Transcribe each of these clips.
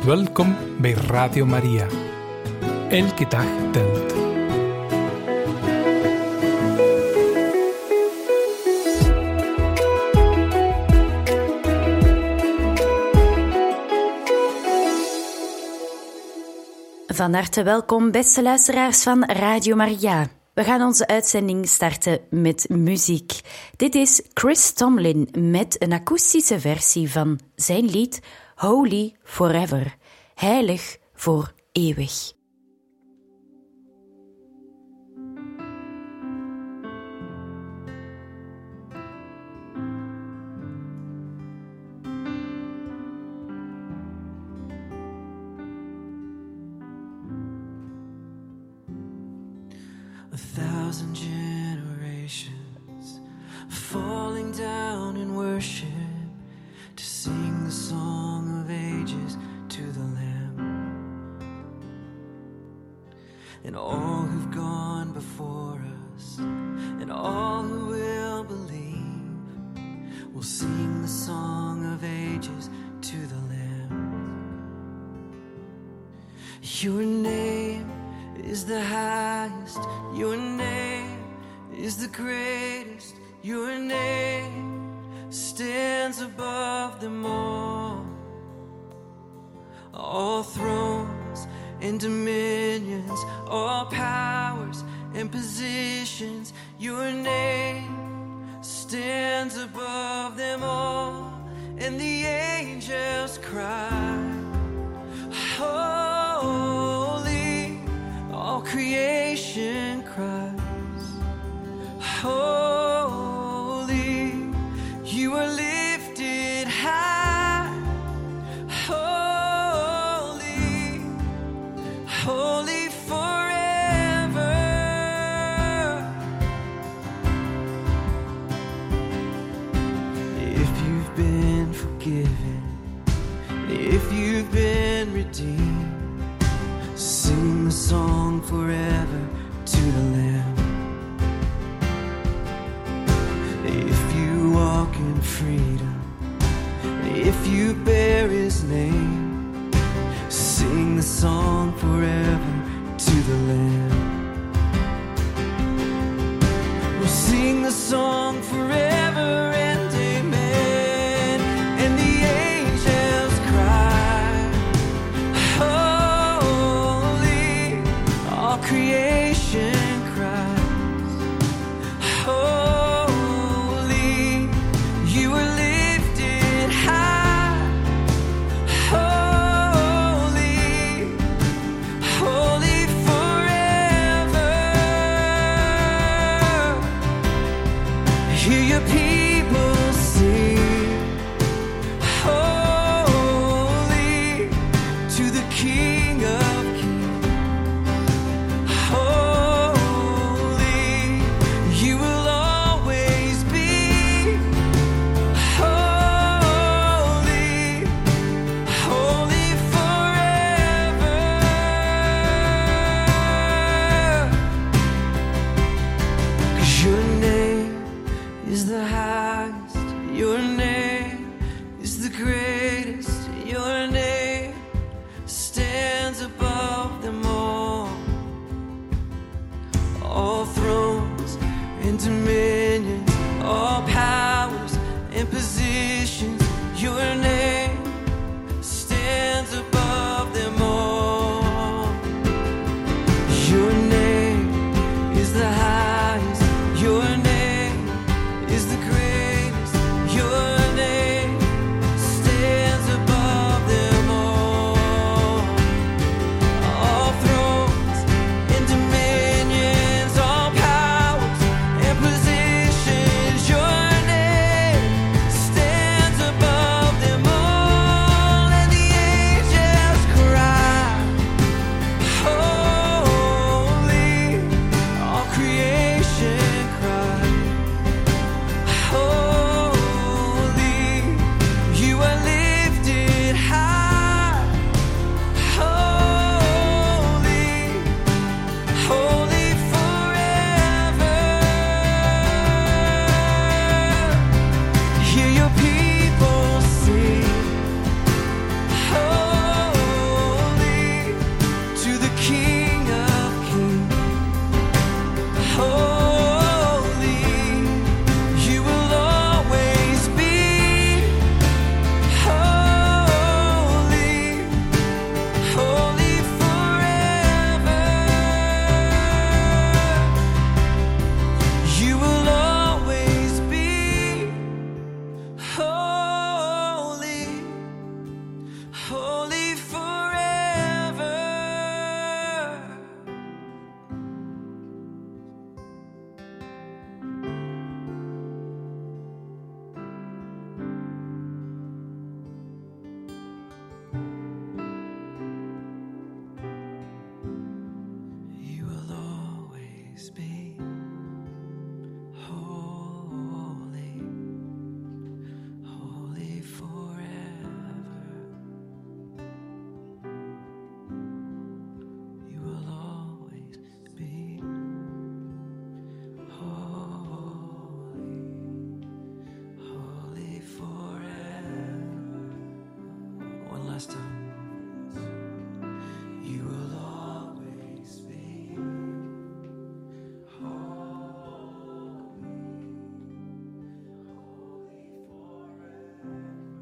welkom bij Radio Maria. Elke dag telt. Van harte welkom, beste luisteraars van Radio Maria. We gaan onze uitzending starten met muziek. Dit is Chris Tomlin met een akoestische versie van zijn lied Holy Forever, heilig voor eeuwig. A thousand generations falling down in worship to sing the song of ages to the Lamb. And all who've gone before us and all who will believe will sing the song of ages to the Lamb. Your name is the highest, your name is the greatest, your name stands above them all. All thrones and dominions, all powers and positions, your name stands above them all. And the angels cry, holy, all creation cries, holy, you are lifted high, holy, holy forever. If you've been forgiven, if you've been redeemed, sing the song forever to the Lamb. If you walk in freedom, if you bear His name, sing the song forever to the Lamb. We'll sing the song forever and amen. And the angels cry, holy, all creation cries, holy, you are lifted high, holy, holy forever. Hear your people sing, holy, to the King of Kings. Holy, you will always be holy, holy forever. 'Cause your name is the highest, your name is the greatest, your name stands above them all. All thrones and dominions, all powers and positions, your name stands above them all. Your name is the highest, your name is the greatest, your name stands above them all. All thrones and dominions, all powers and positions, your name stands above them all. customs. You will always be holy, holy forever.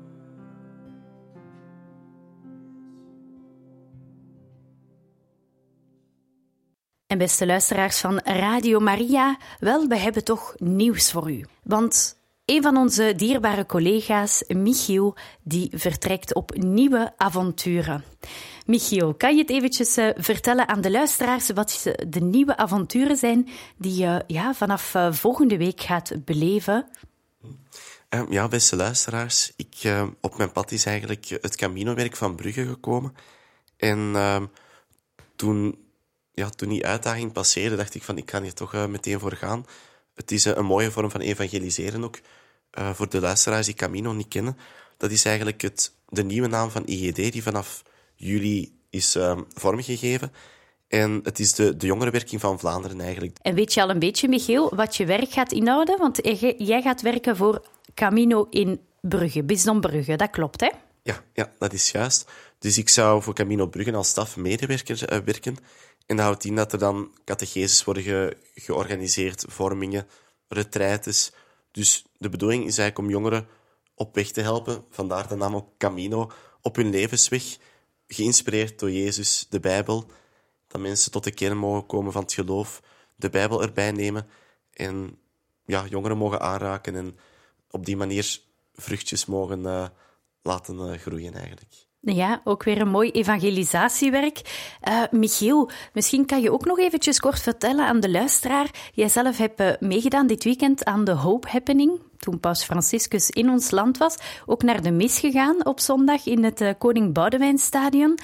En beste luisteraars van Radio Maria, wel, we hebben toch nieuws voor u. Want een van onze dierbare collega's, Michiel, die vertrekt op nieuwe avonturen. Michiel, kan je het eventjes vertellen aan de luisteraars wat de nieuwe avonturen zijn die je vanaf volgende week gaat beleven? Ja, beste luisteraars, op mijn pad is eigenlijk het Camino-werk van Brugge gekomen. En toen die uitdaging passeerde, dacht ik van, ik kan hier toch meteen voor gaan. Het is een mooie vorm van evangeliseren ook. Voor de luisteraars die Camino niet kennen. Dat is eigenlijk de nieuwe naam van IGD, die vanaf juli is vormgegeven. En het is de jongerenwerking van Vlaanderen eigenlijk. En weet je al een beetje, Michiel, wat je werk gaat inhouden? Want jij gaat werken voor Camino in Brugge, Bisdom Brugge, dat klopt, hè? Ja, dat is juist. Dus ik zou voor Camino Brugge als stafmedewerker werken. En dat houdt in dat er dan catecheses worden georganiseerd, vormingen, retraites. Dus de bedoeling is eigenlijk om jongeren op weg te helpen, vandaar de naam ook Camino, op hun levensweg, geïnspireerd door Jezus, de Bijbel, dat mensen tot de kern mogen komen van het geloof, de Bijbel erbij nemen en jongeren mogen aanraken en op die manier vruchtjes mogen laten groeien eigenlijk. Ja, ook weer een mooi evangelisatiewerk. Michiel, misschien kan je ook nog eventjes kort vertellen aan de luisteraar. Jij zelf hebt meegedaan dit weekend aan de Hope Happening, toen Paus Franciscus in ons land was. Ook naar de mis gegaan op zondag in het Koning Boudewijnstadion.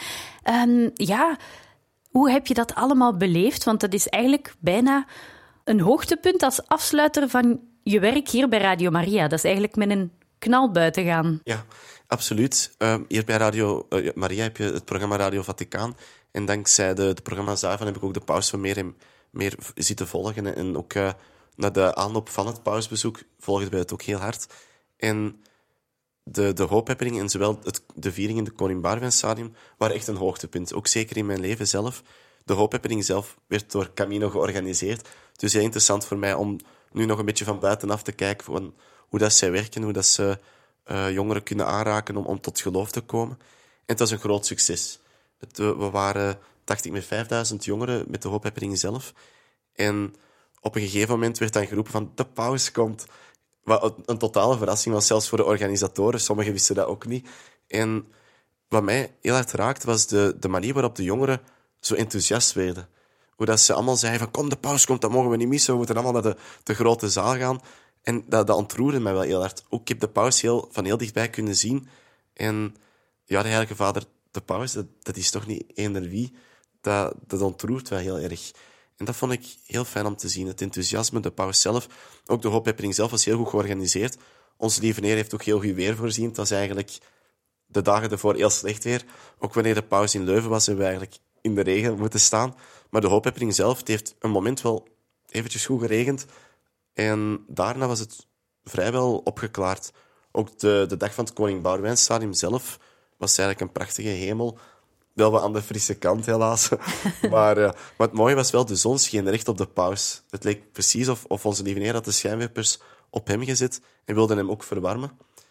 Hoe heb je dat allemaal beleefd? Want dat is eigenlijk bijna een hoogtepunt als afsluiter van je werk hier bij Radio Maria. Dat is eigenlijk met een knal buiten gaan. Ja, absoluut. Hier bij Radio Maria heb je het programma Radio Vaticaan. En dankzij de programma's daarvan heb ik ook de paus van meer en meer zitten volgen. En ook na de aanloop van het pausbezoek volgden wij het ook heel hard. En de Hope Happening en zowel de viering in de Koning Boudewijnstadion waren echt een hoogtepunt. Ook zeker in mijn leven zelf. De Hope Happening zelf werd door Camino georganiseerd. Dus heel interessant voor mij om nu nog een beetje van buitenaf te kijken van hoe dat zij werken, hoe dat ze jongeren kunnen aanraken om tot geloof te komen. En het was een groot succes. We waren, dacht ik, met 5000 jongeren met de Hope Happening zelf. En op een gegeven moment werd dan geroepen van de paus komt. Wat een totale verrassing was, zelfs voor de organisatoren. Sommigen wisten dat ook niet. En wat mij heel hard raakte, was de manier waarop de jongeren zo enthousiast werden. Hoe dat ze allemaal zeiden van kom, de paus komt, dat mogen we niet missen. We moeten allemaal naar de grote zaal gaan. En dat ontroerde mij wel heel hard. Ook ik heb de paus van heel dichtbij kunnen zien. En ja, de Heilige Vader, de paus, dat is toch niet eender wie. Dat ontroert wel heel erg. En dat vond ik heel fijn om te zien. Het enthousiasme, de paus zelf. Ook de Hope Happening zelf was heel goed georganiseerd. Onze lieve Heer heeft ook heel goed weer voorzien. Het was eigenlijk de dagen ervoor heel slecht weer. Ook wanneer de paus in Leuven was, hebben we eigenlijk in de regen moeten staan. Maar de Hope Happening zelf, het heeft een moment wel eventjes goed geregend. En daarna was het vrijwel opgeklaard. Ook de dag van het Koning Boudewijnstadion zelf was eigenlijk een prachtige hemel. Wel wat aan de frisse kant, helaas. Maar het mooie was wel, de zon scheen recht op de paus. Het leek precies of onze lieve Heer had de schijnwerpers op hem gezet en wilde hem ook verwarmen.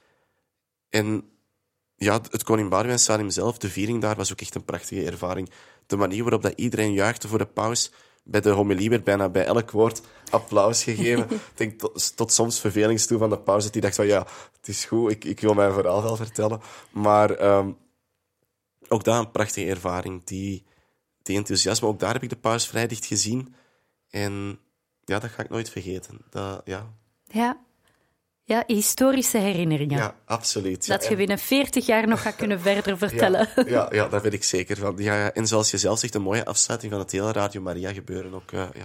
En ja, het Koning Boudewijnstadion zelf, de viering daar, was ook echt een prachtige ervaring. De manier waarop dat iedereen juichte voor de paus. Bij de homilie werd bijna bij elk woord applaus gegeven. Ik denk tot soms vervelings toe van de paus, dat hij dacht van ja, het is goed, ik wil mijn verhaal wel vertellen. Maar ook daar een prachtige ervaring. Die enthousiasme, ook daar heb ik de paus vrij dicht gezien. En ja, dat ga ik nooit vergeten. Ja, historische herinneringen. Ja, absoluut. Dat je binnen 40 jaar nog gaat kunnen verder vertellen. Ja, daar ben ik zeker van. Ja, en zoals je zelf zegt, een mooie afsluiting van het hele Radio Maria gebeuren ook.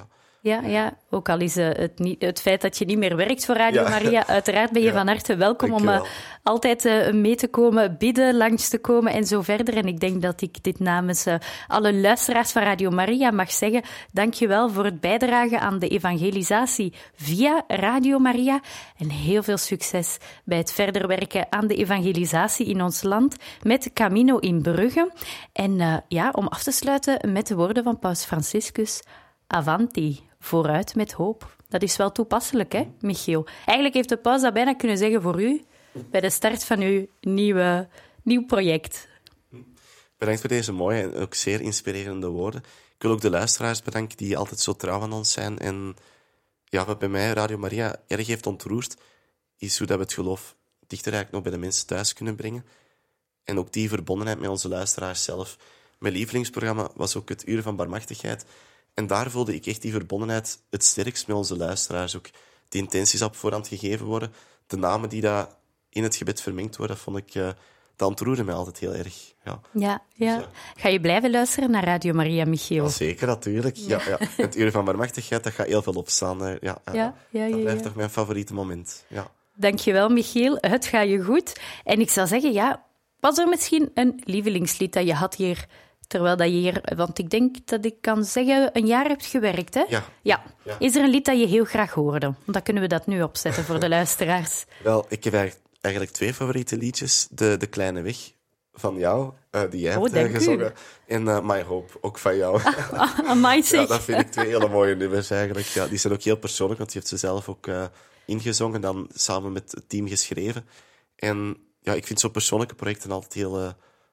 Ja. Ook al is het feit dat je niet meer werkt voor Radio Maria, uiteraard ben je van harte welkom om altijd mee te komen, bidden, langs te komen en zo verder. En ik denk dat ik dit namens alle luisteraars van Radio Maria mag zeggen. Dank je wel voor het bijdragen aan de evangelisatie via Radio Maria. En heel veel succes bij het verder werken aan de evangelisatie in ons land met Camino in Brugge. En om af te sluiten met de woorden van Paus Franciscus, Avanti, vooruit met hoop. Dat is wel toepasselijk, hè, Michiel? Eigenlijk heeft de paus dat bijna kunnen zeggen voor u bij de start van uw nieuw project. Bedankt voor deze mooie en ook zeer inspirerende woorden. Ik wil ook de luisteraars bedanken die altijd zo trouw aan ons zijn. En wat bij mij Radio Maria erg heeft ontroerd, is hoe dat we het geloof dichter eigenlijk nog bij de mensen thuis kunnen brengen. En ook die verbondenheid met onze luisteraars zelf. Mijn lievelingsprogramma was ook het Uur van Barmhartigheid. En daar voelde ik echt die verbondenheid het sterkst met onze luisteraars. Ook die intenties op voorhand gegeven worden. De namen die daar in het gebed vermengd worden, dat vond ik... Dat ontroerde mij altijd heel erg. Ja. Dus, ga je blijven luisteren naar Radio Maria, Michiel? Ja, zeker, natuurlijk. Ja. Het Uur van Barmhartigheid, dat gaat heel veel opstaan. Dat blijft toch mijn favoriete moment. Ja. Dank je wel, Michiel. Het gaat je goed. En ik zou zeggen, was er misschien een lievelingslied dat je had hier... Terwijl dat je hier, want ik denk dat ik kan zeggen, een jaar hebt gewerkt, hè? Ja. Is er een lied dat je heel graag hoorde? Want dan kunnen we dat nu opzetten voor de luisteraars. Wel, ik heb eigenlijk 2 favoriete liedjes. De Kleine Weg van jou, die jij hebt gezongen. En My Hope, ook van jou. Dat vind ik 2 hele mooie nummers eigenlijk. Ja, die zijn ook heel persoonlijk, want je hebt ze zelf ook ingezongen, dan samen met het team geschreven. En ik vind zo'n persoonlijke projecten altijd heel...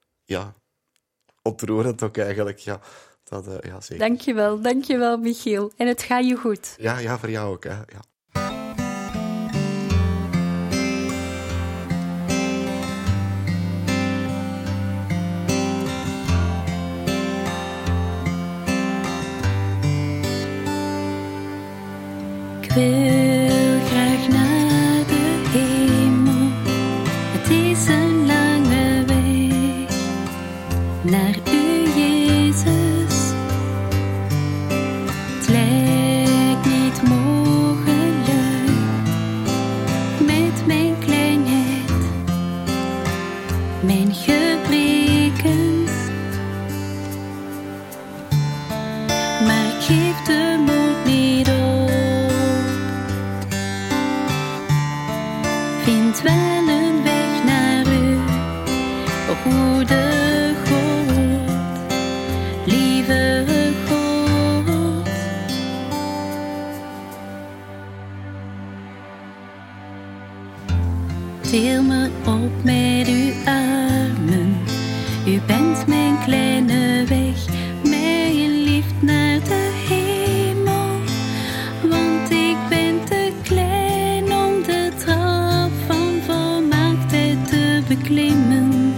ontroerend ook eigenlijk, zeker. Dankjewel, Michiel. En het gaat je goed. Ja, voor jou ook, hè. Ja. Ik wil graag naar de hemel. Het is een lange weg naar u, Jezus. Het lijkt niet mogelijk met mijn kleinheid, mijn gebreken. Maar ik geef de moed niet op. Vind wel een weg naar u, o goede God, lieve God. Til me op met uw armen, u bent mijn kleine weg, mijn liefde naar de hemel, want ik ben te klein om de trap van volmaaktheid te beklimmen.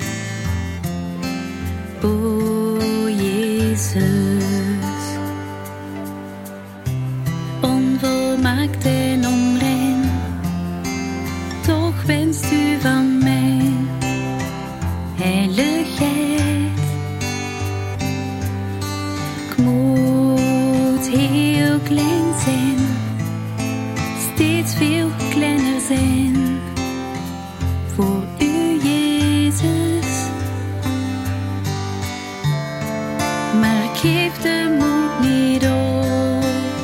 O Jezus, onvolmaakt en onrein, toch wenst u van mij heiligheid. Ik moet heel klein zijn, steeds veel kleiner zijn voor u, Jezus. Maar ik geef de moed niet op.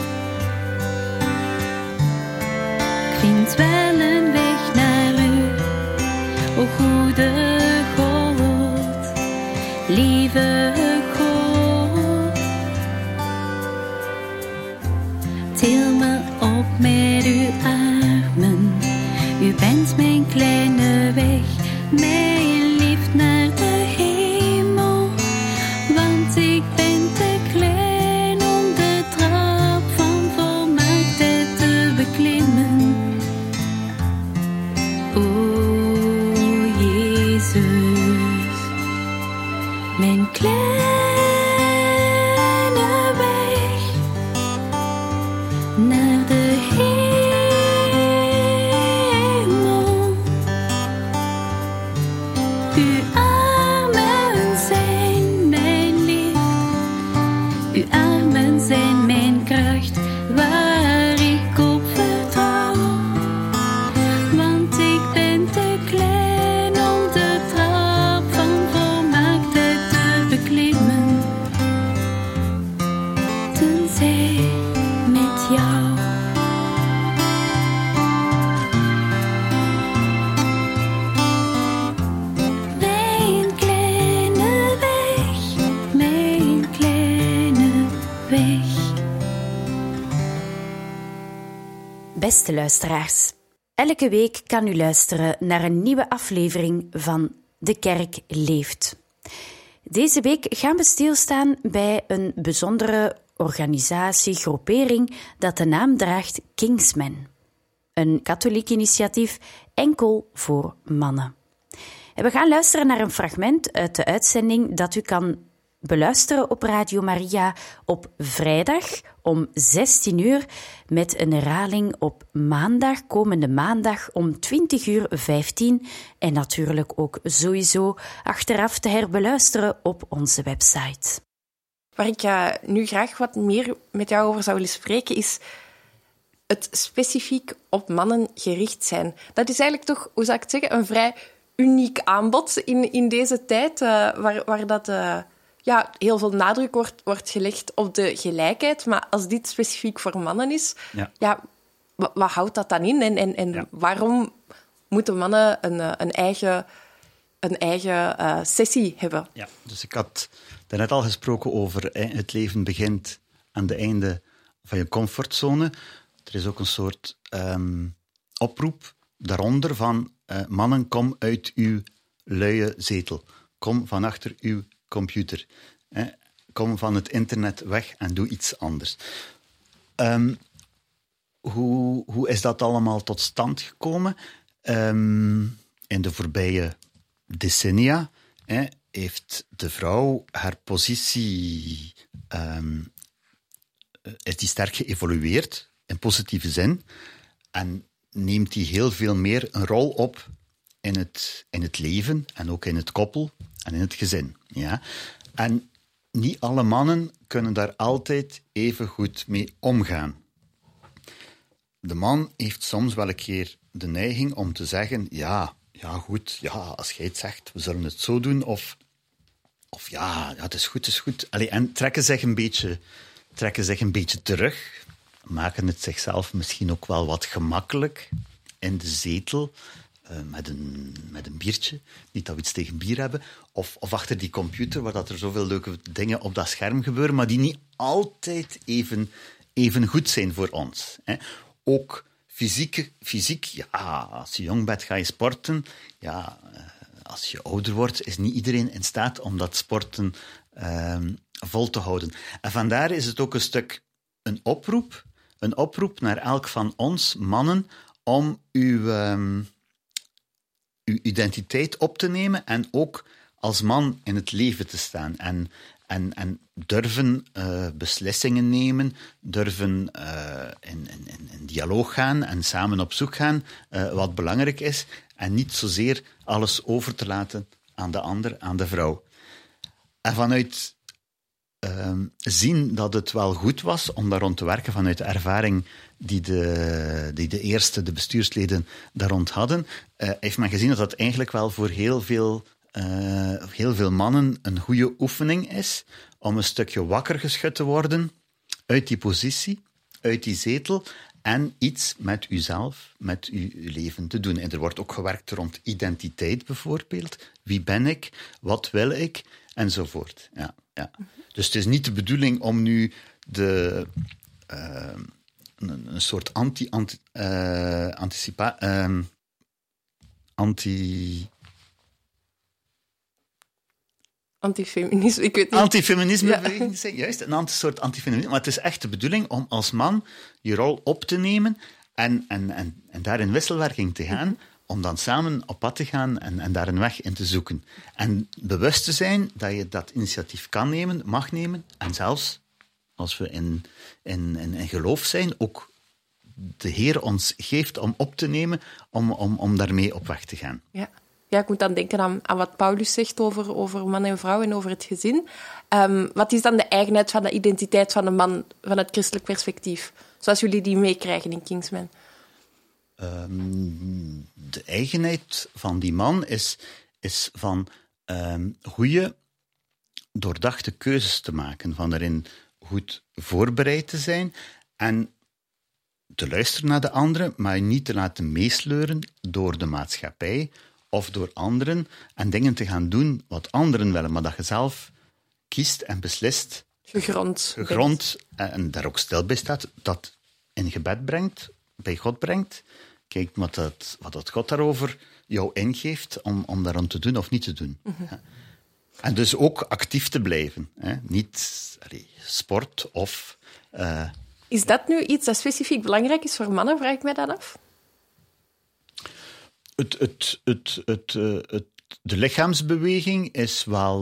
Ik vind wel een weg naar u, o goede God, lieve God. Til me op met uw armen, u bent mijn kleine weg, mijn liefde naar de hemel, want ik ben te klein om de trap van volmaaktheid te beklimmen. O Jezus, mijn kleine weg naar de hemel. Uw armen zijn mijn liefde, uw armen zijn mijn kracht. Beste luisteraars, elke week kan u luisteren naar een nieuwe aflevering van De Kerk Leeft. Deze week gaan we stilstaan bij een bijzondere organisatie, groepering dat de naam draagt Kingsmen. Een katholiek initiatief enkel voor mannen. En we gaan luisteren naar een fragment uit de uitzending dat u kan beluisteren op Radio Maria op vrijdag om 16:00 met een herhaling op maandag, komende maandag om 20:15 en natuurlijk ook sowieso achteraf te herbeluisteren op onze website. Waar ik nu graag wat meer met jou over zou willen spreken is het specifiek op mannen gericht zijn. Dat is eigenlijk toch, hoe zou ik het zeggen, een vrij uniek aanbod in deze tijd, waar dat heel veel nadruk wordt gelegd op de gelijkheid. Maar als dit specifiek voor mannen is, wat houdt dat dan in? En waarom moeten mannen een eigen sessie hebben? Ja, dus ik had daarnet al gesproken over het leven begint aan het einde van je comfortzone. Er is ook een soort oproep daaronder van mannen, kom uit uw luie zetel. Kom van achter uw computer. Kom van het internet weg en doe iets anders. Hoe is dat allemaal tot stand gekomen? In de voorbije decennia heeft de vrouw haar positie is die sterk geëvolueerd, in positieve zin, en neemt die heel veel meer een rol op in het leven en ook in het koppel en in het gezin. Ja? En niet alle mannen kunnen daar altijd even goed mee omgaan. De man heeft soms wel een keer de neiging om te zeggen, als jij het zegt, we zullen het zo doen, of het is goed. Allee, en trekken zich een beetje terug, maken het zichzelf misschien ook wel wat gemakkelijk in de zetel, met een biertje, niet dat we iets tegen bier hebben, of achter die computer, waar dat er zoveel leuke dingen op dat scherm gebeuren, maar die niet altijd even goed zijn voor ons. Hè. Ook fysiek, als je jong bent ga je sporten. Ja, als je ouder wordt is niet iedereen in staat om dat sporten vol te houden. En vandaar is het ook een stuk een oproep naar elk van ons, mannen, om uw identiteit op te nemen en ook als man in het leven te staan. En durven beslissingen nemen, durven in dialoog gaan en samen op zoek gaan, wat belangrijk is, en niet zozeer alles over te laten aan de ander, aan de vrouw. En vanuit zien dat het wel goed was om daar rond te werken, vanuit de ervaring die de bestuursleden daar rond hadden, heeft men gezien dat dat eigenlijk wel voor heel veel mannen een goede oefening is om een stukje wakker geschud te worden uit die positie, uit die zetel, en iets met uzelf, met uw leven te doen. En er wordt ook gewerkt rond identiteit bijvoorbeeld. Wie ben ik? Wat wil ik? Enzovoort. Ja. Dus het is niet de bedoeling om nu een soort antifeminisme, ik weet niet. Antifeminisme, ja. Juist, een soort antifeminisme. Maar het is echt de bedoeling om als man je rol op te nemen en daar in wisselwerking te gaan, om dan samen op pad te gaan en daar een weg in te zoeken. En bewust te zijn dat je dat initiatief kan nemen, mag nemen, en zelfs, als we in geloof zijn, ook de Heer ons geeft om op te nemen, om daarmee op weg te gaan. Ja. Ja, ik moet dan denken aan wat Paulus zegt over man en vrouw en over het gezin. Wat is dan de eigenheid van de identiteit van de man van het christelijk perspectief? Zoals jullie die meekrijgen in Kingsmen. De eigenheid van die man is van goede, doordachte keuzes te maken. Van daarin goed voorbereid te zijn en te luisteren naar de anderen, maar niet te laten meesleuren door de maatschappij of door anderen, en dingen te gaan doen wat anderen willen, maar dat je zelf kiest en beslist, gegrond en daar ook stil bij staat, dat in gebed brengt, bij God brengt. Kijk wat dat God daarover jou ingeeft om daaraan te doen of niet te doen. Ja. En dus ook actief te blijven. Hè. Niet sport of... Is dat nu iets dat specifiek belangrijk is voor mannen, vraag ik mij dan af? De lichaamsbeweging is wel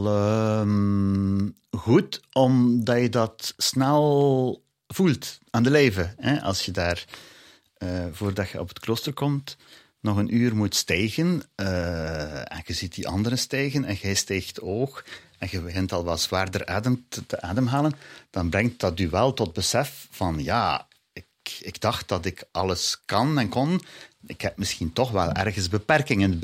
goed, omdat je dat snel voelt aan de lijve. Hè? Als je daar, voordat je op het klooster komt, nog een uur moet stijgen, en je ziet die anderen stijgen, en jij stijgt ook, en je begint al wat zwaarder te ademhalen, dan brengt dat u wel tot besef van, ja, ik dacht dat ik alles kan en kon. Ik heb misschien toch wel ergens beperkingen.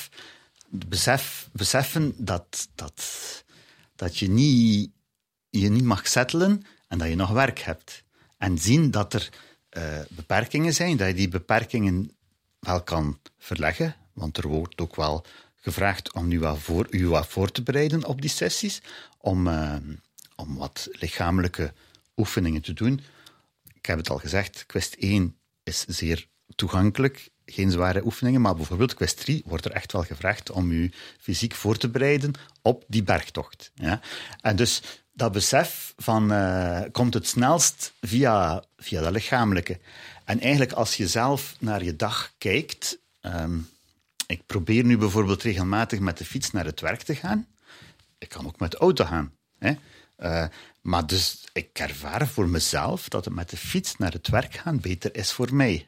Beseffen dat je niet mag settelen en dat je nog werk hebt. En zien dat er beperkingen zijn, dat je die beperkingen wel kan verleggen, want er wordt ook wel gevraagd om u wat voor te bereiden op die sessies, om wat lichamelijke oefeningen te doen. Ik heb het al gezegd, Quest 1 is zeer toegankelijk, geen zware oefeningen, maar bijvoorbeeld Quest 3 wordt er echt wel gevraagd om u fysiek voor te bereiden op die bergtocht. Ja? En dus dat besef komt het snelst via dat lichamelijke. En eigenlijk als je zelf naar je dag kijkt, ik probeer nu bijvoorbeeld regelmatig met de fiets naar het werk te gaan. Ik kan ook met de auto gaan. Hè? Maar dus ik ervaar voor mezelf dat het met de fiets naar het werk gaan beter is voor mij.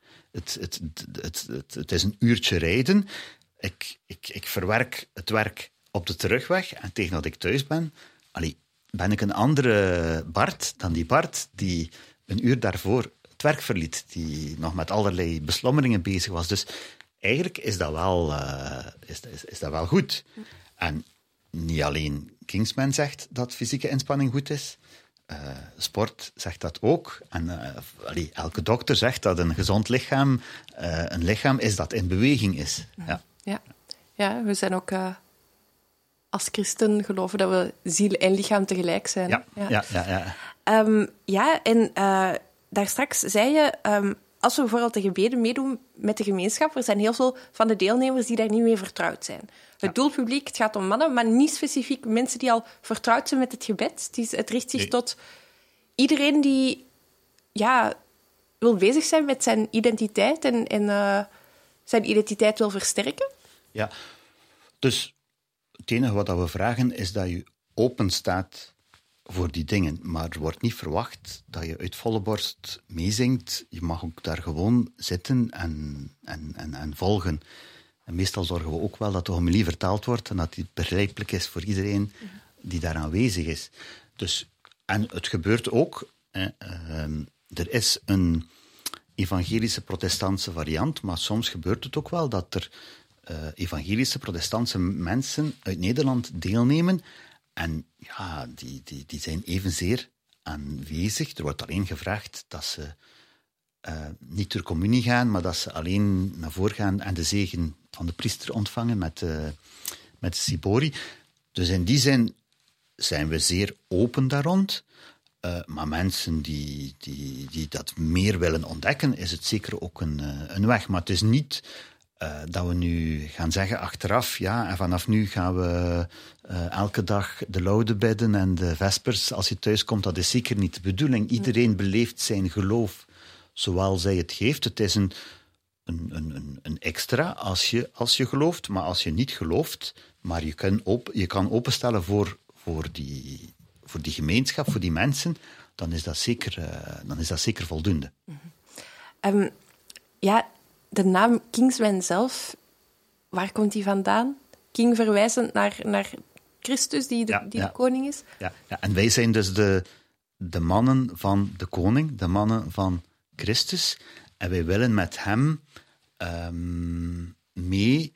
Het is een uurtje rijden. Ik verwerk het werk op de terugweg en tegen dat ik thuis ben, ben ik een andere Bart dan die Bart die een uur daarvoor het werk verliet, die nog met allerlei beslommeringen bezig was. Dus eigenlijk is dat wel goed. En niet alleen Kingsman zegt dat fysieke inspanning goed is. Sport zegt dat ook. En elke dokter zegt dat een gezond lichaam een lichaam is dat in beweging is. Ja, we zijn ook als christen geloven dat we ziel en lichaam tegelijk zijn. Ja. En daar straks zei je, als we bijvoorbeeld de gebeden meedoen met de gemeenschap, er zijn heel veel van de deelnemers die daar niet mee vertrouwd zijn. Het doelpubliek, het gaat om mannen, maar niet specifiek mensen die al vertrouwd zijn met het gebed. Het richt zich tot iedereen die wil bezig zijn met zijn identiteit en zijn identiteit wil versterken. Ja, dus het enige wat we vragen is dat je open staat voor die dingen. Maar er wordt niet verwacht dat je uit volle borst meezingt. Je mag ook daar gewoon zitten en volgen. En meestal zorgen we ook wel dat de homilie vertaald wordt en dat die begrijpelijk is voor iedereen die daar aanwezig is. Dus, en het gebeurt ook. Er is een evangelische protestantse variant, maar soms gebeurt het ook wel dat er evangelische protestantse mensen uit Nederland deelnemen. En ja, die zijn evenzeer aanwezig. Er wordt alleen gevraagd dat ze niet ter communie gaan, maar dat ze alleen naar voren gaan en de zegen van de priester ontvangen met de Sibori. Dus in die zin zijn we zeer open daar rond. Maar mensen die dat meer willen ontdekken, is het zeker ook een weg. Maar het is niet dat we nu gaan zeggen achteraf, ja, en vanaf nu gaan we elke dag de laude bidden en de vespers als je thuis komt. Dat is zeker niet de bedoeling. Iedereen beleeft zijn geloof zoals zij het geeft. Het is een extra als je gelooft, maar als je niet gelooft, maar je kan openstellen voor die gemeenschap, voor die mensen, dan is dat zeker voldoende. De naam Kingsman zelf, waar komt die vandaan? King verwijzend naar Christus, die de koning is? Ja, en wij zijn dus de mannen van de koning, de mannen van Christus. En wij willen met hem mee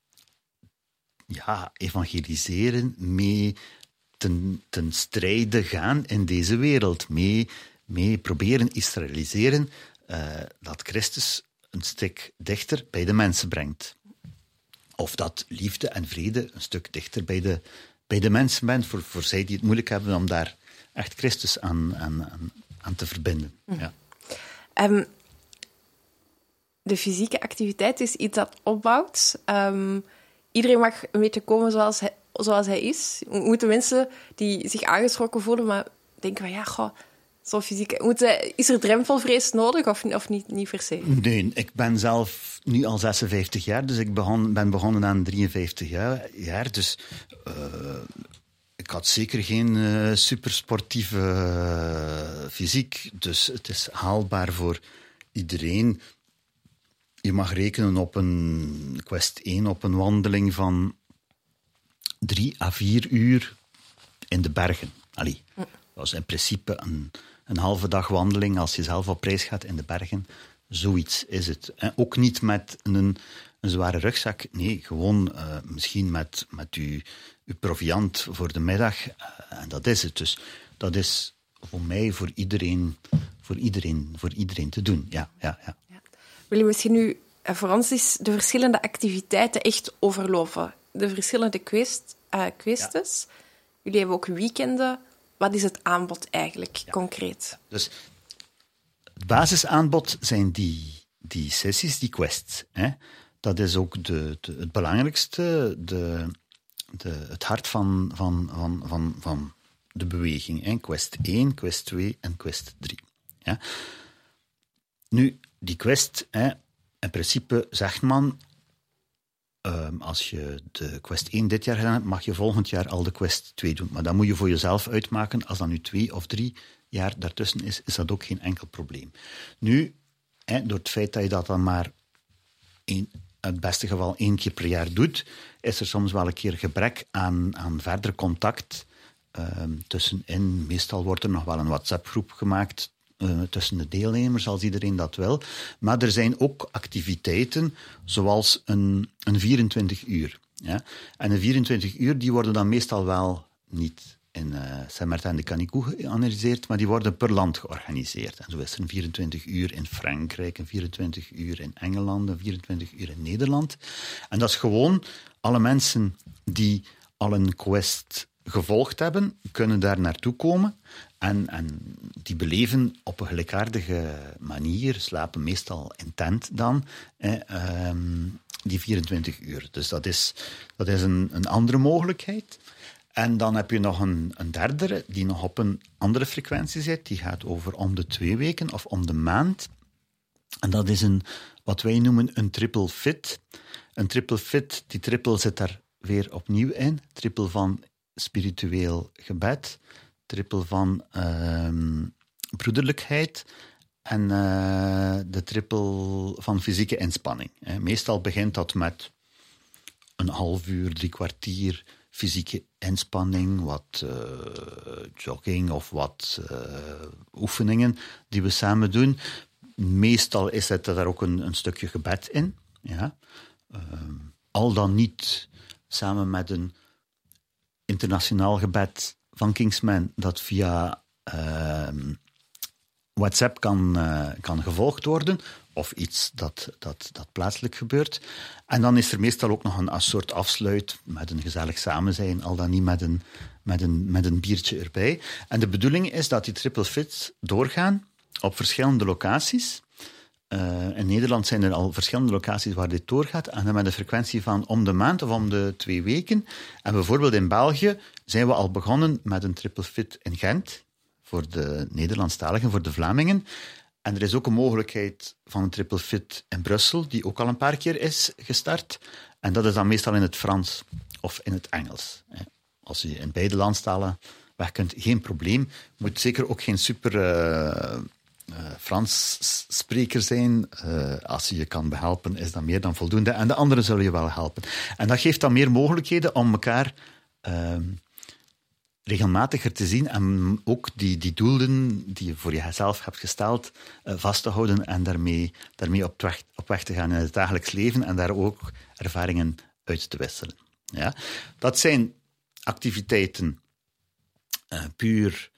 evangeliseren, mee ten strijde gaan in deze wereld. Mee proberen Israëliseren dat Christus een stuk dichter bij de mensen brengt. Of dat liefde en vrede een stuk dichter bij de mensen bent, voor zij die het moeilijk hebben om daar echt Christus aan te verbinden. Ja. de fysieke activiteit is iets dat opbouwt. Iedereen mag een beetje komen zoals hij is. Moeten mensen die zich aangesproken voelen, maar denken van zo fysiek... Is er drempelvrees nodig of niet per se? Nee, ik ben zelf nu al 56 jaar, dus ik ben begonnen aan 53 jaar. Dus ik had zeker geen supersportieve fysiek. Dus het is haalbaar voor iedereen. Je mag rekenen op een Quest 1, op een wandeling van 3 à 4 uur in de bergen. Allee, dat was in principe een halve dag wandeling als je zelf op reis gaat in de bergen. Zoiets is het. En ook niet met een zware rugzak. Nee, gewoon misschien met uw proviant voor de middag. En dat is het. Dus dat is voor mij, voor iedereen te doen. Ja. Wil je misschien nu voor ons eens de verschillende activiteiten echt overlopen? De verschillende questes. Ja. Jullie hebben ook weekenden. Wat is het aanbod eigenlijk, concreet? Dus het basisaanbod zijn die sessies, die quests. Hè? Dat is ook het belangrijkste, het hart van de beweging. Hè? Quest 1, Quest 2 en Quest 3. Ja? Nu, die quest, in principe zegt man, als je de Quest 1 dit jaar gedaan hebt, mag je volgend jaar al de Quest 2 doen. Maar dat moet je voor jezelf uitmaken. Als dat nu 2 of 3 jaar daartussen is dat ook geen enkel probleem. Nu, door het feit dat je dat dan maar in het beste geval 1 keer per jaar doet, is er soms wel een keer gebrek aan verder contact tussenin. Meestal wordt er nog wel een WhatsApp-groep gemaakt tussen de deelnemers, als iedereen dat wil. Maar er zijn ook activiteiten, zoals een 24 uur. Ja? En een 24 uur, die worden dan meestal wel niet in Saint-Martin-de-Canicou geanalyseerd, maar die worden per land georganiseerd. En zo is er een 24 uur in Frankrijk, een 24 uur in Engeland, een 24 uur in Nederland. En dat is gewoon, alle mensen die al een quest gevolgd hebben, kunnen daar naartoe komen en die beleven op een gelijkaardige manier, slapen meestal in tent dan, die 24 uur. Dus dat is een andere mogelijkheid. En dan heb je nog een derde, die nog op een andere frequentie zit, die gaat over om de 2 weken of om de maand. En dat is wat wij noemen een triple fit. Een triple fit, die triple zit daar weer opnieuw in. Triple van spiritueel gebed, triple van broederlijkheid en de triple van fysieke inspanning. Meestal begint dat met een half uur, 3 kwartier fysieke inspanning, wat jogging of wat oefeningen die we samen doen. Meestal is het daar ook een stukje gebed in. Ja. Al dan niet samen met een internationaal gebed van Kingsman dat via WhatsApp kan gevolgd worden, of iets dat plaatselijk gebeurt. En dan is er meestal ook nog een soort afsluit met een gezellig samen zijn, al dan niet met een biertje erbij. En de bedoeling is dat die triple fits doorgaan op verschillende locaties. In Nederland zijn er al verschillende locaties waar dit doorgaat, en dan met een frequentie van om de maand of om de 2 weken. En bijvoorbeeld in België zijn we al begonnen met een triple fit in Gent, voor de Nederlandstaligen, voor de Vlamingen. En er is ook een mogelijkheid van een triple fit in Brussel, die ook al een paar keer is gestart. En dat is dan meestal in het Frans of in het Engels. Als je in beide landstalen weg kunt, geen probleem. Moet zeker ook geen super Frans spreker zijn. Als je je kan behelpen, is dat meer dan voldoende. En de anderen zullen je wel helpen. En dat geeft dan meer mogelijkheden om elkaar regelmatiger te zien en ook die doelen die je voor jezelf hebt gesteld vast te houden en daarmee op weg te gaan in het dagelijks leven en daar ook ervaringen uit te wisselen. Ja? Dat zijn activiteiten puur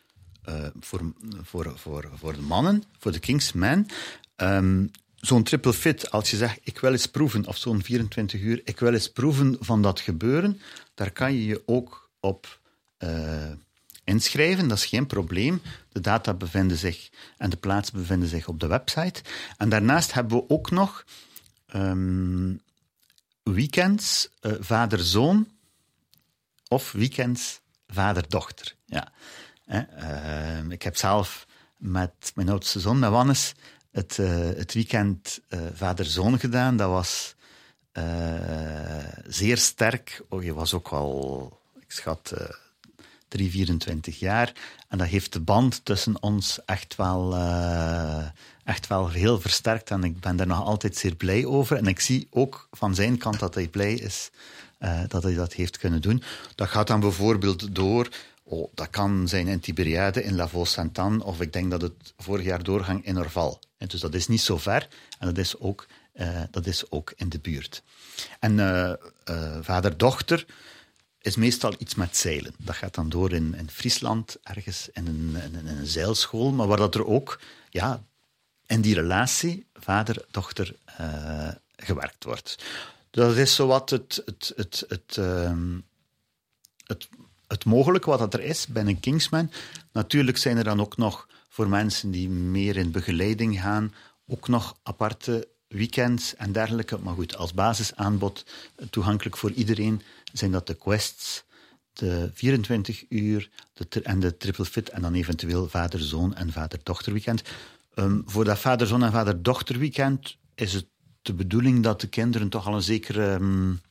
voor de mannen, voor de Kingsman. Zo'n triple fit, als je zegt, ik wil eens proeven, of zo'n 24 uur, ik wil eens proeven van dat gebeuren, daar kan je je ook op inschrijven, dat is geen probleem. De data bevinden zich en de plaatsen bevinden zich op de website. En daarnaast hebben we ook nog weekends vader-zoon of weekends vader-dochter. Ja. Ik heb zelf met mijn oudste zoon, met Wannes, het weekend vader-zoon gedaan. Dat was zeer sterk. Je was ook al, ik schat, 24 jaar. En dat heeft de band tussen ons echt wel heel versterkt. En ik ben daar nog altijd zeer blij over. En ik zie ook van zijn kant dat hij blij is dat hij dat heeft kunnen doen. Dat gaat dan bijvoorbeeld door... dat kan zijn in Tiberiade, in La Vaux-Sainte-Anne, of ik denk dat het vorig jaar doorgang in Orval. En dus dat is niet zo ver en dat is ook in de buurt. En vader-dochter is meestal iets met zeilen. Dat gaat dan door in Friesland, ergens in een zeilschool, maar waar dat er ook in die relatie vader-dochter gewerkt wordt. Dat is zowat het mogelijke wat er is binnen Kingsman. Natuurlijk zijn er dan ook nog voor mensen die meer in begeleiding gaan, ook nog aparte weekends en dergelijke. Maar goed, als basisaanbod toegankelijk voor iedereen zijn dat de quests, de 24 uur en de triple fit en dan eventueel vader-zoon en vader-dochter weekend. Voor dat vader-zoon en vader-dochter weekend is het de bedoeling dat de kinderen toch al een zekere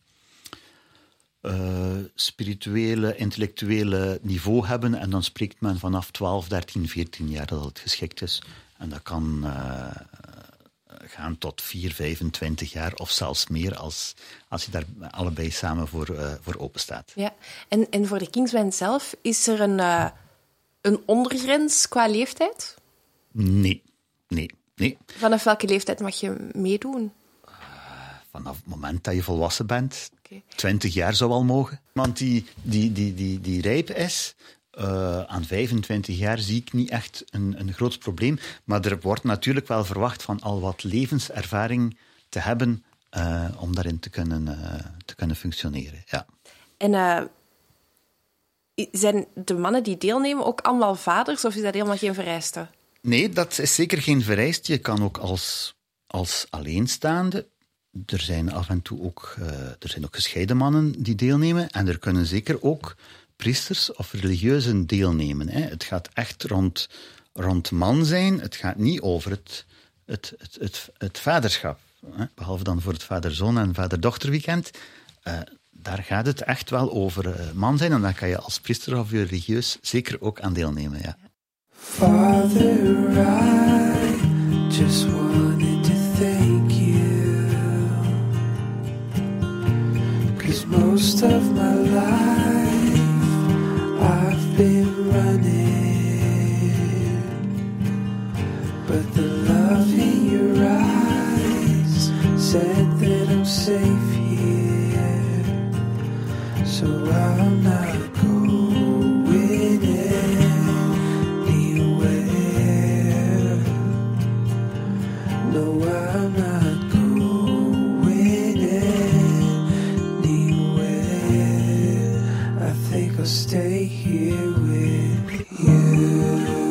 spirituele, intellectuele niveau hebben. En dan spreekt men vanaf 12, 13, 14 jaar dat het geschikt is. En dat kan gaan tot 4, 25 jaar of zelfs meer als je daar allebei samen voor open staat. Ja. En voor de Kingsman zelf, is er een ondergrens qua leeftijd? Nee. Vanaf welke leeftijd mag je meedoen? Vanaf het moment dat je volwassen bent. Okay. 20 jaar zou al mogen. Want die rijp is, aan 25 jaar zie ik niet echt een groot probleem. Maar er wordt natuurlijk wel verwacht van al wat levenservaring te hebben om daarin te kunnen functioneren. Ja. En zijn de mannen die deelnemen ook allemaal vaders, of is dat helemaal geen vereiste? Nee, dat is zeker geen vereiste. Je kan ook als alleenstaande. Er zijn af en toe ook gescheiden mannen die deelnemen. En er kunnen zeker ook priesters of religieuzen deelnemen. Hè. Het gaat echt rond man zijn. Het gaat niet over het vaderschap. Hè. Behalve dan voor het vader-zoon en vader-dochter-weekend. Daar gaat het echt wel over man zijn. En daar kan je als priester of religieus zeker ook aan deelnemen. Ja. Father, I just wanted to thank you, 'cause most of my life I've been running, but the love in your eyes said that I'm safe here, so I'm not going anywhere. No, I'm not going anywhere. I think I'll stay here with you.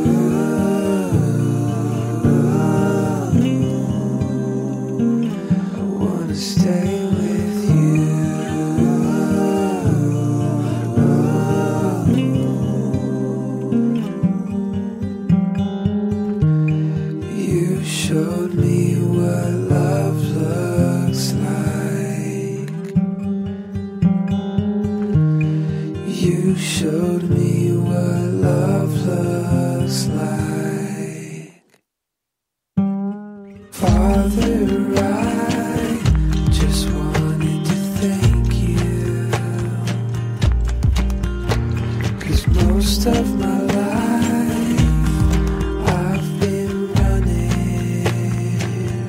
I wanna stay with you. You showed me what love looks like. You showed me what love looks like. Father, I just wanted to thank you, 'cause most of my life I've been running,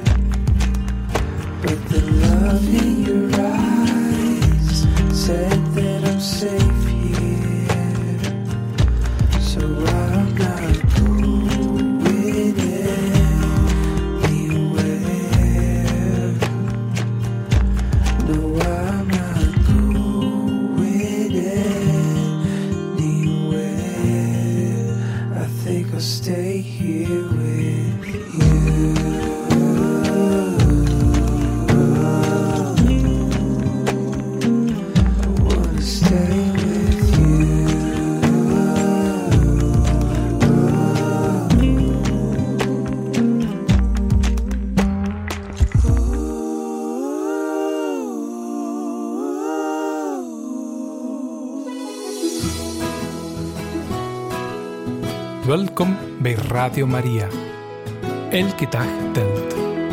but the love in your eyes said that I'm safe here, so I'm not going anywhere. No, I'm not going anywhere. welkom bij Radio Maria. Elke dag telt.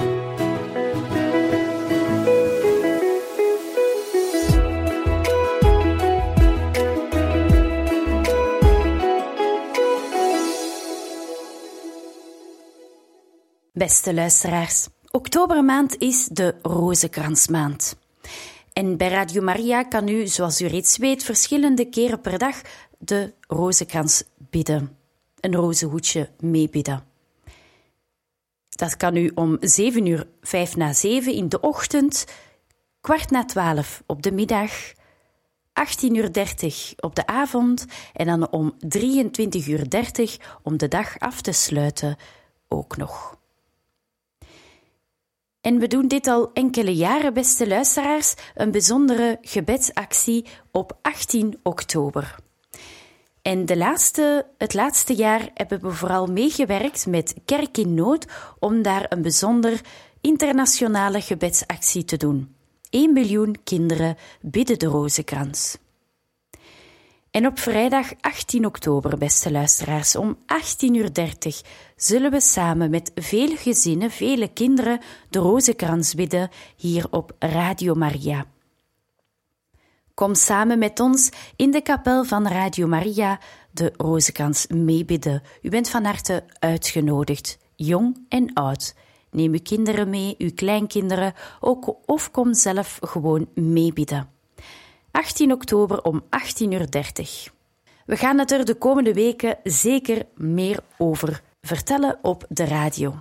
Beste luisteraars, oktobermaand is de rozenkransmaand. En bij Radio Maria kan u, zoals u reeds weet, verschillende keren per dag de rozenkrans bidden. Een rozenhoedje meebidden. Dat kan u om 7:05 in de ochtend, 12:15 op de middag, 18:30 op de avond en dan om 23:30 om de dag af te sluiten ook nog. En we doen dit al enkele jaren, beste luisteraars, een bijzondere gebedsactie op 18 oktober. En het laatste jaar hebben we vooral meegewerkt met Kerk in Nood om daar een bijzonder internationale gebedsactie te doen. 1 miljoen kinderen bidden de rozenkrans. En op vrijdag 18 oktober, beste luisteraars, om 18:30 zullen we samen met vele gezinnen, vele kinderen de rozenkrans bidden hier op Radio Maria. Kom samen met ons in de kapel van Radio Maria de rozenkrans meebidden. U bent van harte uitgenodigd, jong en oud. Neem uw kinderen mee, uw kleinkinderen, of kom zelf gewoon meebidden. 18 oktober om 18:30. We gaan het er de komende weken zeker meer over vertellen op de radio.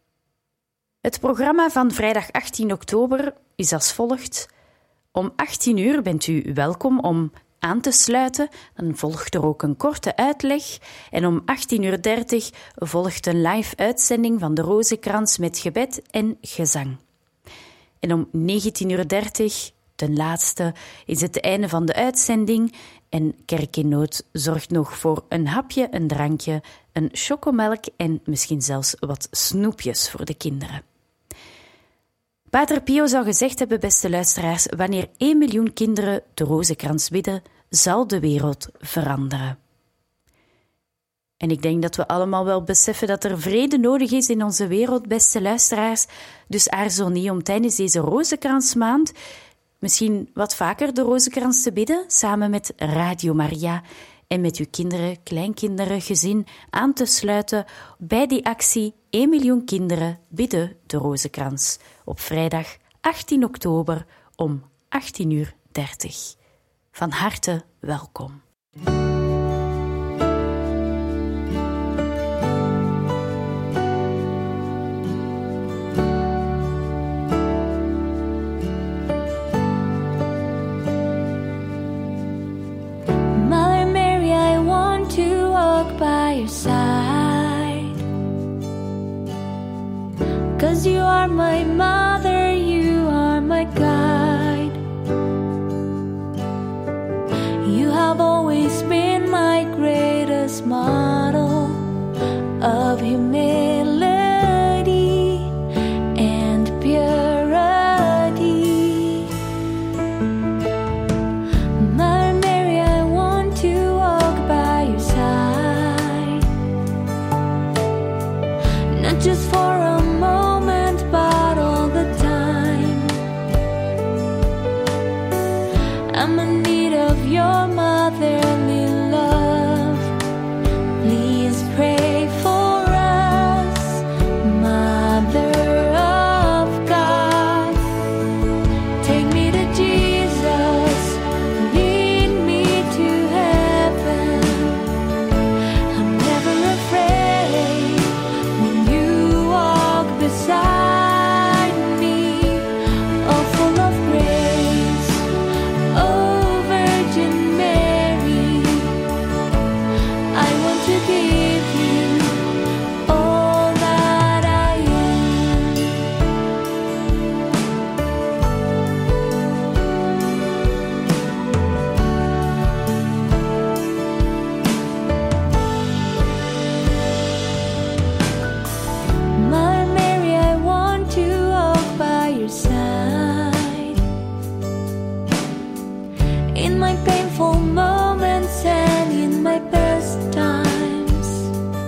Het programma van vrijdag 18 oktober is als volgt. Om 18:00 bent u welkom om aan te sluiten. Dan volgt er ook een korte uitleg. En om 18:30 volgt een live uitzending van de rozenkrans met gebed en gezang. En om 19:30, ten laatste, is het einde van de uitzending en Kerk in Nood zorgt nog voor een hapje, een drankje, een chocomelk en misschien zelfs wat snoepjes voor de kinderen. Pater Pio zou gezegd hebben, beste luisteraars, wanneer 1 miljoen kinderen de rozenkrans bidden, zal de wereld veranderen. En ik denk dat we allemaal wel beseffen dat er vrede nodig is in onze wereld, beste luisteraars. Dus aarzel niet om tijdens deze rozenkransmaand misschien wat vaker de rozenkrans te bidden, samen met Radio Maria en met uw kinderen, kleinkinderen, gezin aan te sluiten bij die actie 1 miljoen kinderen bidden de rozenkrans op vrijdag 18 oktober om 18:30. Van harte welkom. By your side, 'cause you are my mother, you are my guide. You have always been my greatest model of humility and purity. Mother Mary, I want to walk by your side, not just for a moment, but all the time. I'm in need of your motherly love. Please pray for us, Mother of God. Take me to Jesus, lead me to heaven. I'm never afraid when you walk beside me. Oh, full of grace, oh Virgin Mary, I want to give you all that I am. Mother Mary, I want to walk by your side in my painful moments and in my best times.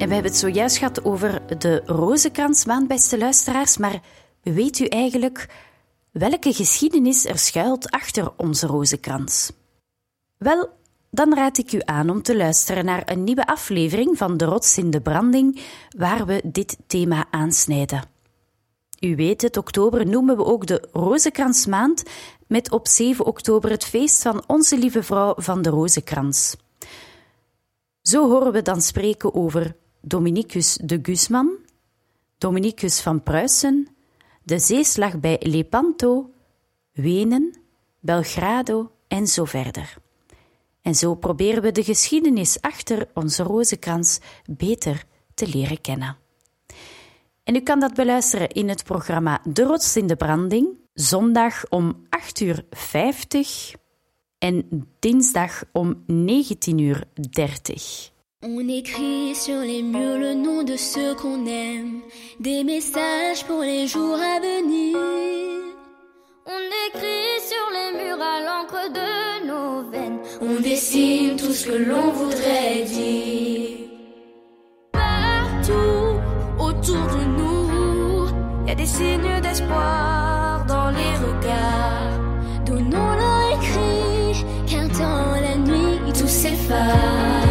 En we hebben het zojuist gehad over de Rozenkransmaand, beste luisteraars. Maar weet u eigenlijk welke geschiedenis er schuilt achter onze rozenkrans? Wel, dan raad ik u aan om te luisteren naar een nieuwe aflevering van De Rots in de Branding, waar we dit thema aansnijden. U weet het, oktober noemen we ook de Rozenkransmaand, met op 7 oktober het feest van Onze Lieve Vrouw van de Rozenkrans. Zo horen we dan spreken over Dominicus de Guzman, Dominicus van Pruisen, de zeeslag bij Lepanto, Wenen, Belgrado en zo verder. En zo proberen we de geschiedenis achter onze rozenkrans beter te leren kennen. En u kan dat beluisteren in het programma De Rots in de Branding, zondag om 8:50 en dinsdag om 19:30. On écrit sur les murs le nom de ceux qu'on aime, des messages pour les jours à venir. On écrit sur les murs à l'encre de nos veines, on dessine tout ce que l'on voudrait dire. Partout autour de nous, y a des signes d'espoir dans les regards. Donnons-leur écrit, car dans la nuit tout s'efface.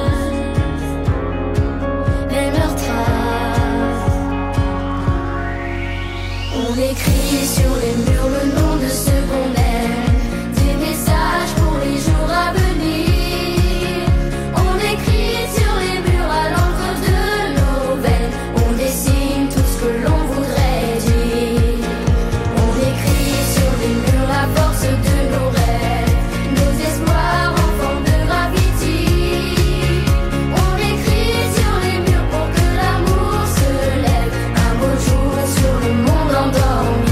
On écrit sur les murs le nom de ceux qu'on aime, des messages pour les jours à venir. On écrit sur les murs à l'encre de nos veines, on dessine tout ce que l'on voudrait dire. On écrit sur les murs la force de nos rêves, nos espoirs en forme de gravity. On écrit sur les murs pour que l'amour se lève, un beau jour sur le monde endormi.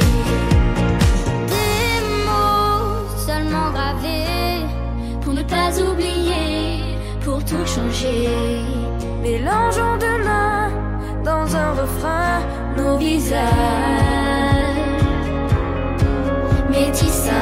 Des mots seulement gravés pour ne pas oublier, pour tout changer. Mélangeons demain dans un refrain nos visages, métissage.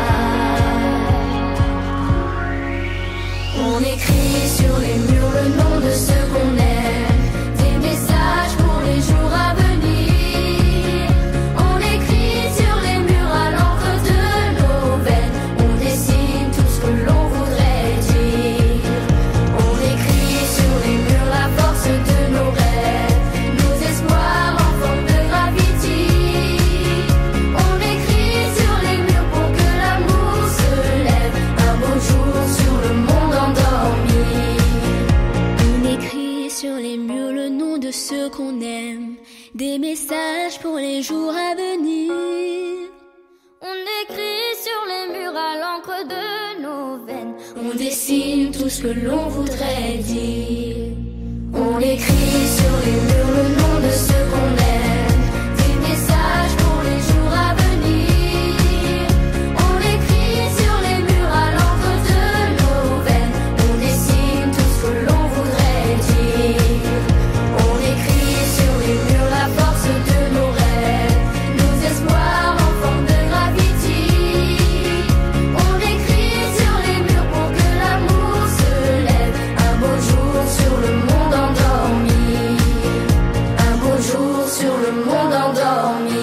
On écrit sur les murs le nom de ceux qu'on aime, des messages pour les jours à venir. On écrit sur les murs à l'encre de nos veines, on dessine tout ce que l'on voudrait dire. On écrit sur les murs la force de nos rêves, nos espoirs en forme de gravity. On écrit sur les murs pour que l'amour se lève, un beau jour sur le monde endormi. On écrit sur les murs le nom de ceux qu'on aime, des messages pour les jours à venir. On écrit sur les murs à l'encre de nos veines, on dessine tout ce que l'on voudrait dire. On écrit sur les murs le nom de ceux qu'on aime, des messages pour les jours à venir. On écrit sur les murs à l'encre de nos veines, on dessine tout ce que l'on voudrait dire. On écrit sur les murs la force de nos rêves, nos espoirs en forme de gravity. On écrit sur les murs pour que l'amour se lève, un beau jour sur le monde endormi. Un beau jour sur le monde endormi.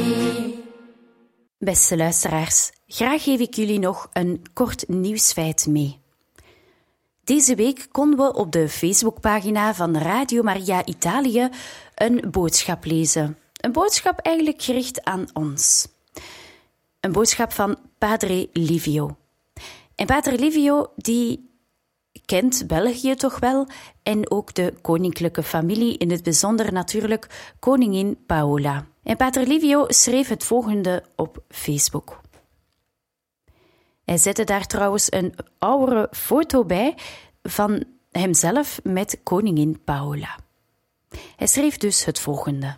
Beste luisteraars, graag geef ik jullie nog een kort nieuwsfeit mee. Deze week konden we op de Facebookpagina van Radio Maria Italië een boodschap lezen. Een boodschap eigenlijk gericht aan ons. Een boodschap van Padre Livio. En Padre Livio, die kent België toch wel en ook de koninklijke familie, in het bijzonder natuurlijk koningin Paola. En Padre Livio schreef het volgende op Facebook. Hij zette daar trouwens een oudere foto bij van hemzelf met koningin Paola. Hij schreef dus het volgende.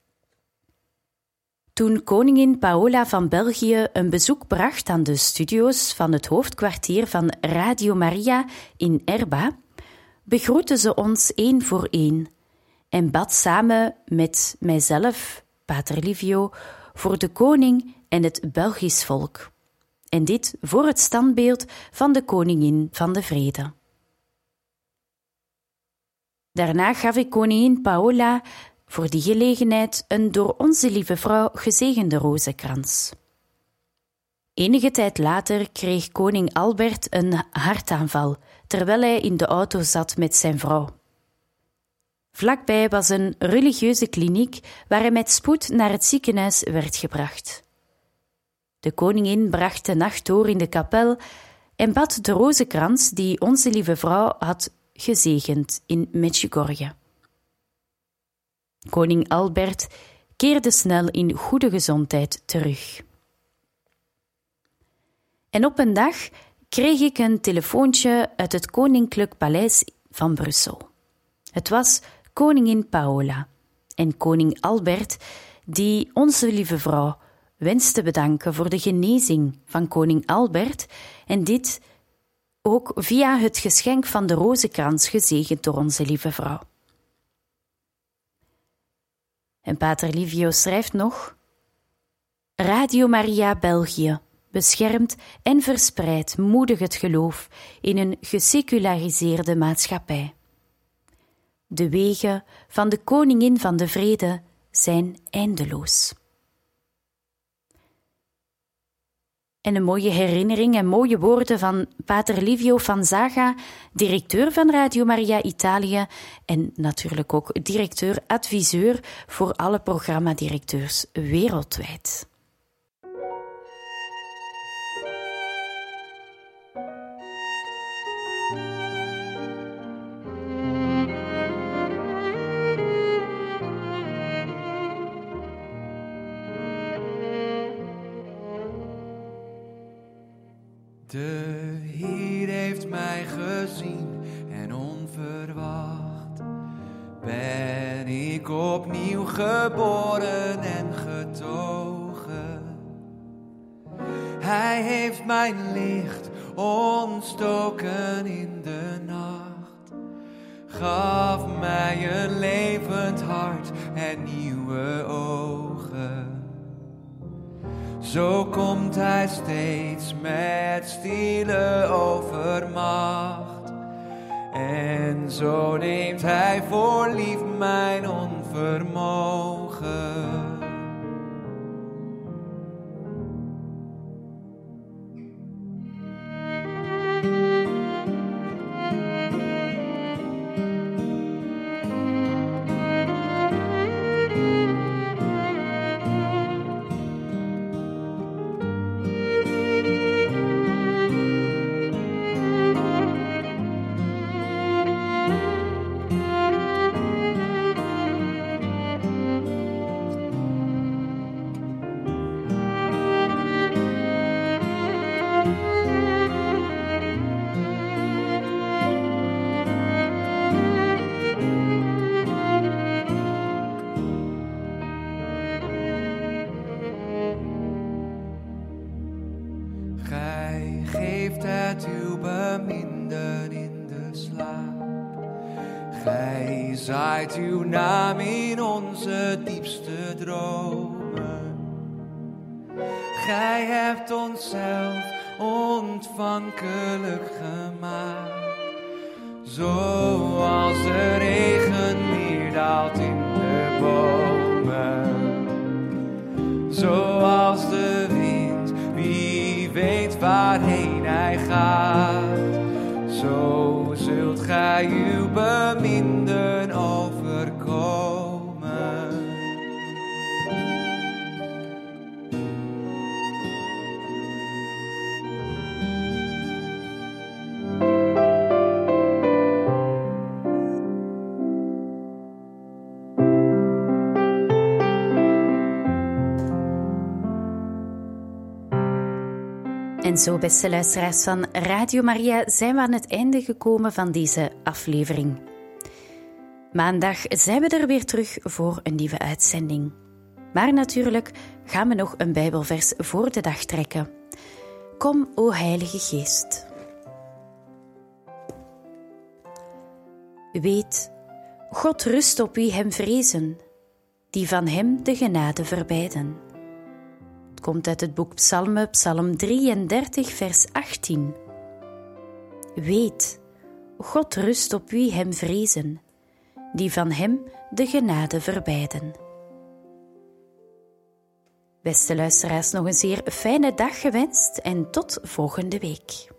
Toen koningin Paola van België een bezoek bracht aan de studio's van het hoofdkwartier van Radio Maria in Erba, begroette ze ons 1 voor 1 en bad samen met mijzelf, Pater Livio, voor de koning en het Belgisch volk. En dit voor het standbeeld van de koningin van de vrede. Daarna gaf ik koningin Paola voor die gelegenheid een door Onze Lieve Vrouw gezegende rozenkrans. Enige tijd later kreeg koning Albert een hartaanval, terwijl hij in de auto zat met zijn vrouw. Vlakbij was een religieuze kliniek waar hij met spoed naar het ziekenhuis werd gebracht. De koningin bracht de nacht door in de kapel en bad de rozenkrans die Onze Lieve Vrouw had gezegend in Medjugorje. Koning Albert keerde snel in goede gezondheid terug. En op een dag kreeg ik een telefoontje uit het Koninklijk Paleis van Brussel. Het was koningin Paola en koning Albert die Onze Lieve Vrouw wenste bedanken voor de genezing van koning Albert en dit ook via het geschenk van de rozenkrans gezegend door Onze Lieve Vrouw. En pater Livio schrijft nog: Radio Maria België beschermt en verspreidt moedig het geloof in een geseculariseerde maatschappij. De wegen van de koningin van de vrede zijn eindeloos. En een mooie herinnering en mooie woorden van pater Livio van Zaga, directeur van Radio Maria Italië en natuurlijk ook directeur-adviseur voor alle programmadirecteurs wereldwijd. De Heer heeft mij gezien en onverwacht ben ik opnieuw geboren en getogen. Hij heeft mijn licht ontstoken in de nacht, gaf mij een levend hart en nieuwe ogen. Zo komt hij steeds met stille overmacht. En zo neemt hij voor lief mijn onvermogen. Gij geeft het uw beminden in de slaap. Gij zaait uw naam in onze diepste dromen. Gij hebt onszelf ontvankelijk gemaakt. Zoals de regen neerdaalt in de bomen. Zoals de wind, wie weet waarheen hij gaat. Zo zult gij uw beminden overkomen. En zo, beste luisteraars van Radio Maria, zijn we aan het einde gekomen van deze aflevering. Maandag zijn we er weer terug voor een nieuwe uitzending. Maar natuurlijk gaan we nog een Bijbelvers voor de dag trekken. Kom, o Heilige Geest. Weet, God rust op wie hem vrezen, die van hem de genade verbijden. Het komt uit het boek Psalmen, Psalm 33, vers 18. Weet, God rust op wie hem vrezen, die van hem de genade verbeiden. Beste luisteraars, nog een zeer fijne dag gewenst en tot volgende week.